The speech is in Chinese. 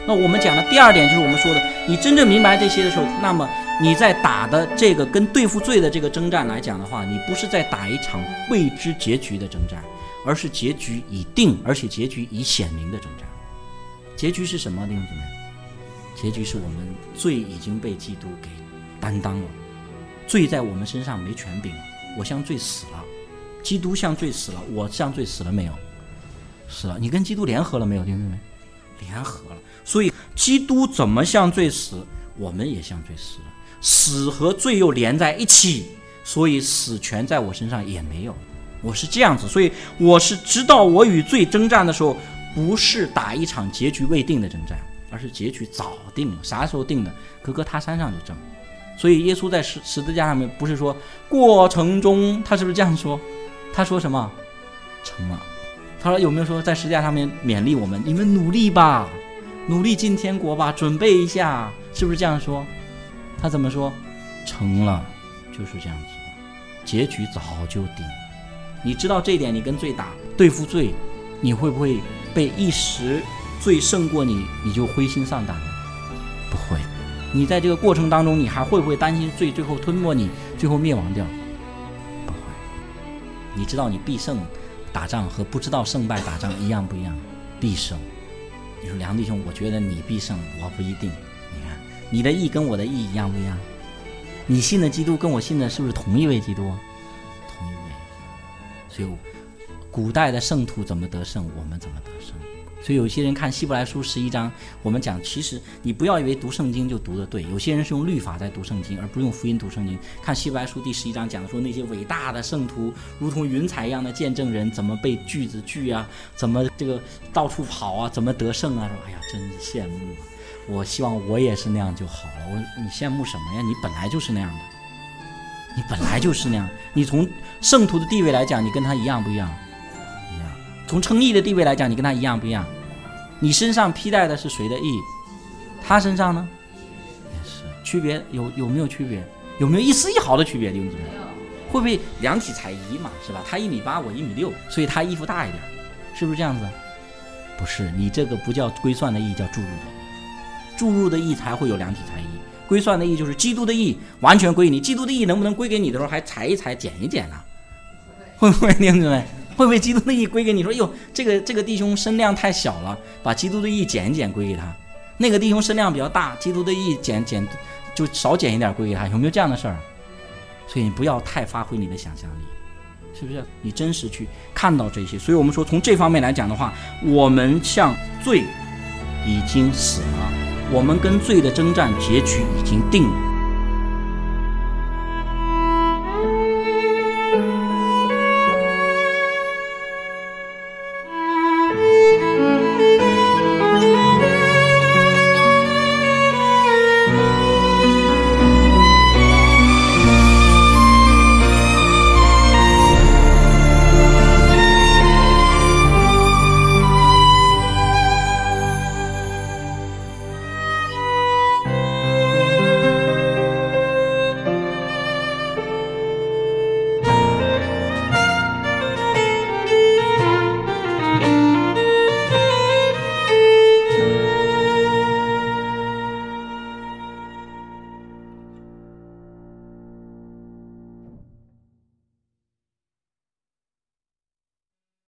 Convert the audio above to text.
那我们讲的第二点就是我们说的，你真正明白这些的时候，那么你在打的这个跟对付罪的这个征战来讲的话，你不是在打一场未知结局的征战，而是结局已定，而且结局已显明的征战。结局是什么，弟兄姊妹？结局是我们罪已经被基督给担当了，罪在我们身上没权柄了，我向罪死了，基督向罪死了，我向罪死了没有？死了。你跟基督联合了没有，弟兄姊妹？联合了。所以基督怎么向罪死，我们也向罪死了，死和罪又连在一起，所以死权在我身上也没有。我是这样子，所以我是知道我与罪征战的时候，不是打一场结局未定的征战，而是结局早定了。啥时候定的？各个他山上就正。所以耶稣在十字架上面不是说过程中，他是不是这样说？他说什么？成了。他说有没有说在十字架上面勉励我们，你们努力吧，努力进天国吧，准备一下，是不是这样说？他怎么说？成了，就是这样子的，结局早就定。你知道这一点，你跟罪打，对付罪，你会不会被一时罪胜过你，你就灰心丧胆呢？不会。你在这个过程当中，你还会不会担心罪最后吞没你，最后灭亡掉？不会。你知道你必胜打仗和不知道胜败打仗一样不一样？必胜。你说梁弟兄，我觉得你必胜，我不一定。你看你的义跟我的义一样不一样？你信的基督跟我信的是不是同一位基督？同一位。所以古代的圣徒怎么得胜，我们怎么得胜。所以有些人看希伯来书11章，我们讲其实你不要以为读圣经就读得对，有些人是用律法在读圣经，而不是用福音读圣经。看希伯来书第11章讲说那些伟大的圣徒如同云彩一样的见证人，怎么被锯子锯啊，怎么这个到处跑啊，怎么得胜啊，说哎呀真是羡慕啊，我希望我也是那样就好了。你羡慕什么呀？你本来就是那样的，你本来就是那样。你从圣徒的地位来讲，你跟他一样不一样？一样。从称义的地位来讲，你跟他一样不一样？你身上披戴的是谁的义？他身上呢？也是。区别有没有区别？有没有一丝一毫的区别？弟兄姊妹，会不会量体裁衣嘛？是吧？他1.8米，我1.6米，所以他衣服大一点，是不是这样子？不是，你这个不叫归算的义，叫注入的义。注入的义才会有量体裁衣，归算的义就是基督的义完全归你。基督的义能不能归给你的时候还裁一裁、剪一剪呢？会不会，弟兄姊妹？会不会基督的义归给你说，哟，这个弟兄身量太小了，把基督的义减一减归给他；那个弟兄身量比较大，基督的义减就少减一点归给他，有没有这样的事儿？所以你不要太发挥你的想象力，是不是？你真实去看到这些。所以我们说从这方面来讲的话，我们向罪已经死了，我们跟罪的征战结局已经定了。